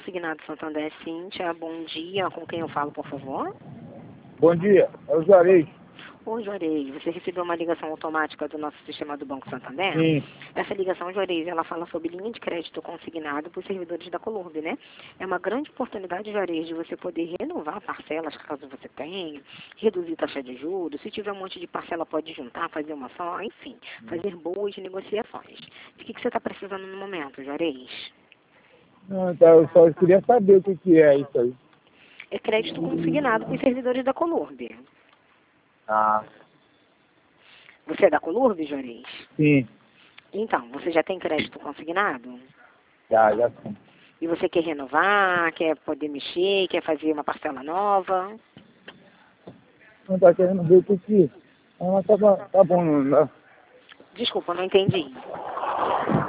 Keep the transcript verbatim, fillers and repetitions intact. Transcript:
Consignado Santander, Cíntia. Bom dia. Com quem eu falo, por favor? Bom dia, é o Juarez. Oi, Juarez. Você recebeu uma ligação automática do nosso sistema do Banco Santander? Sim. Essa ligação, Juarez, ela fala sobre linha de crédito consignado para os servidores da Colurb, né? É uma grande oportunidade, Juarez, de você poder renovar parcelas, caso você tenha, reduzir taxa de juros. Se tiver um monte de parcela, pode juntar, fazer uma só, enfim, fazer boas negociações. De que, que você está precisando no momento, Juarez? Não, tá, eu só queria saber o que, que é isso aí. É crédito consignado para os servidores da Colurb. Ah, Você é da Colurb, Juarez? sim, Então, você já tem crédito consignado? já, já sim. E você quer renovar, quer poder mexer, quer fazer uma parcela nova? Não tá querendo ver o que que... Ah, tá, bom- tá bom, não, não. Desculpa, não entendi.